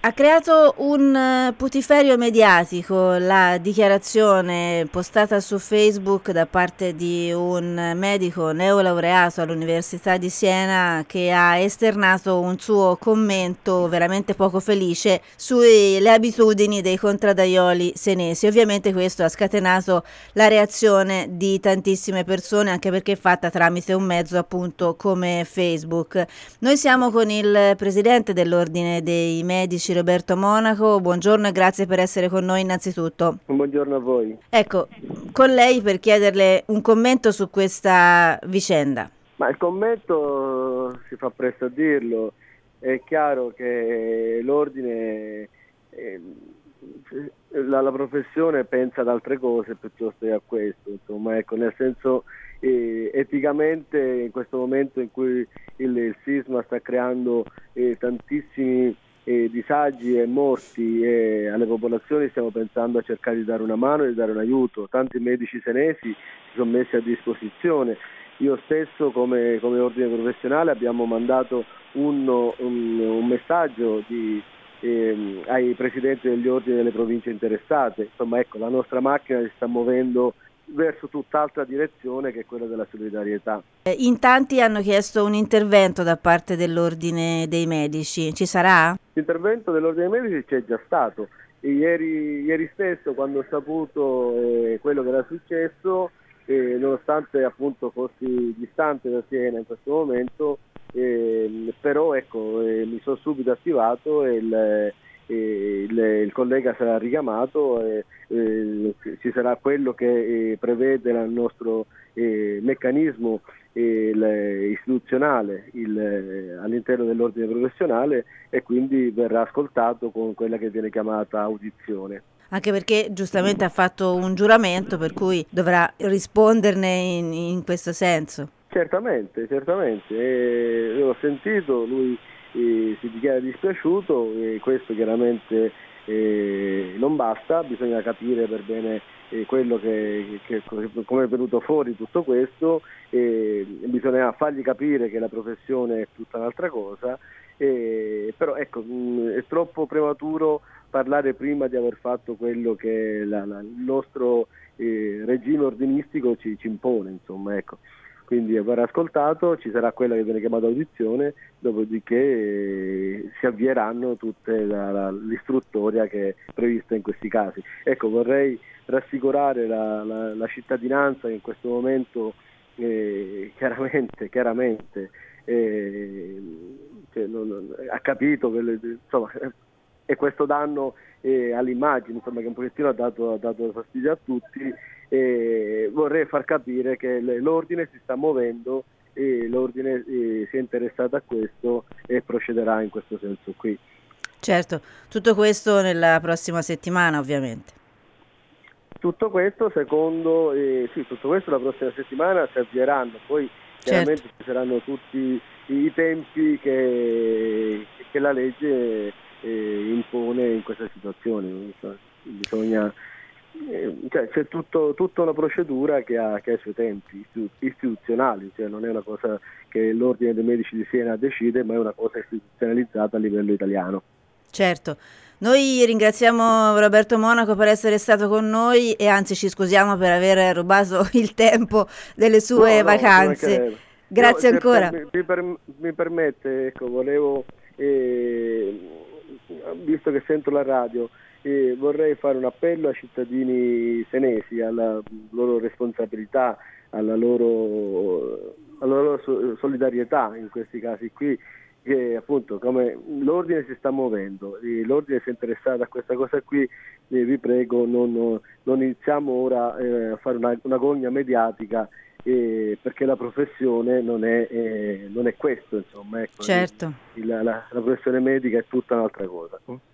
Ha creato un putiferio mediatico la dichiarazione postata su Facebook da parte di un medico neolaureato all'Università di Siena che ha esternato un suo commento veramente poco felice sulle abitudini dei contraddaioli senesi. Ovviamente questo ha scatenato la reazione di tantissime persone, anche perché è fatta tramite un mezzo appunto come Facebook. Noi siamo con il presidente dell'Ordine dei Medici, Roberto Monaco. Buongiorno e grazie per essere con noi innanzitutto. Buongiorno a voi. Ecco, con lei per chiederle un commento su questa vicenda. Ma il commento si fa presto a dirlo. È chiaro che l'ordine, la professione pensa ad altre cose piuttosto che a questo, insomma, ecco, nel senso eticamente in questo momento in cui il sisma sta creando tantissimi disagi e morti alle popolazioni, stiamo pensando a cercare di dare una mano e di dare un aiuto. Tanti medici senesi si sono messi a disposizione. Io stesso come ordine professionale abbiamo mandato un messaggio ai presidenti degli ordini delle province interessate. Insomma, ecco, la nostra macchina si sta muovendo verso tutt'altra direzione che è quella della solidarietà. In tanti hanno chiesto un intervento da parte dell'Ordine dei Medici. Ci sarà? L'intervento dell'Ordine dei Medici c'è già stato. Ieri stesso, quando ho saputo quello che era successo, nonostante appunto fossi distante da Siena in questo momento, però ecco, mi sono subito attivato e il collega sarà richiamato, ci sarà quello che prevede il nostro meccanismo istituzionale all'interno dell'ordine professionale, e quindi verrà ascoltato con quella che viene chiamata audizione. Anche perché giustamente ha fatto un giuramento per cui dovrà risponderne in questo senso. Certamente, io l'ho sentito, lui si dichiara dispiaciuto e questo chiaramente non basta, bisogna capire per bene quello come è venuto fuori tutto questo, bisogna fargli capire che la professione è tutta un'altra cosa, però ecco, è troppo prematuro parlare prima di aver fatto quello che il nostro regime ordinistico ci impone, insomma, ecco. Quindi verrà ascoltato, ci sarà quella che viene chiamata audizione, dopodiché si avvieranno tutte l'istruttoria che è prevista in questi casi. Ecco, vorrei rassicurare la cittadinanza che in questo momento chiaramente ha capito che insomma, e questo danno all'immagine, insomma, che un pochettino ha dato fastidio a tutti. Vorrei far capire che l'ordine si sta muovendo e l'ordine si è interessato a questo e procederà in questo senso qui. Certo, tutto questo nella prossima settimana ovviamente. Tutto questo tutto questo la prossima settimana si avvieranno, poi chiaramente certo. Ci saranno tutti i tempi che la legge impone in questa situazione. Bisogna c'è tutta una procedura che ha i suoi tempi istituzionali, cioè non è una cosa che l'Ordine dei Medici di Siena decide, ma è una cosa istituzionalizzata a livello italiano. Certo, noi ringraziamo Roberto Monaco per essere stato con noi e anzi ci scusiamo per aver rubato il tempo delle sue vacanze. Grazie ancora. Mi permette, ecco, volevo, visto che sento la radio, vorrei fare un appello ai cittadini senesi, alla loro responsabilità, alla loro solidarietà in questi casi qui, che appunto come l'ordine si sta muovendo, l'ordine si è interessato a questa cosa qui, vi prego non iniziamo ora a fare una gogna mediatica, perché la professione non è questo, insomma, ecco, certo. la professione medica è tutta un'altra cosa.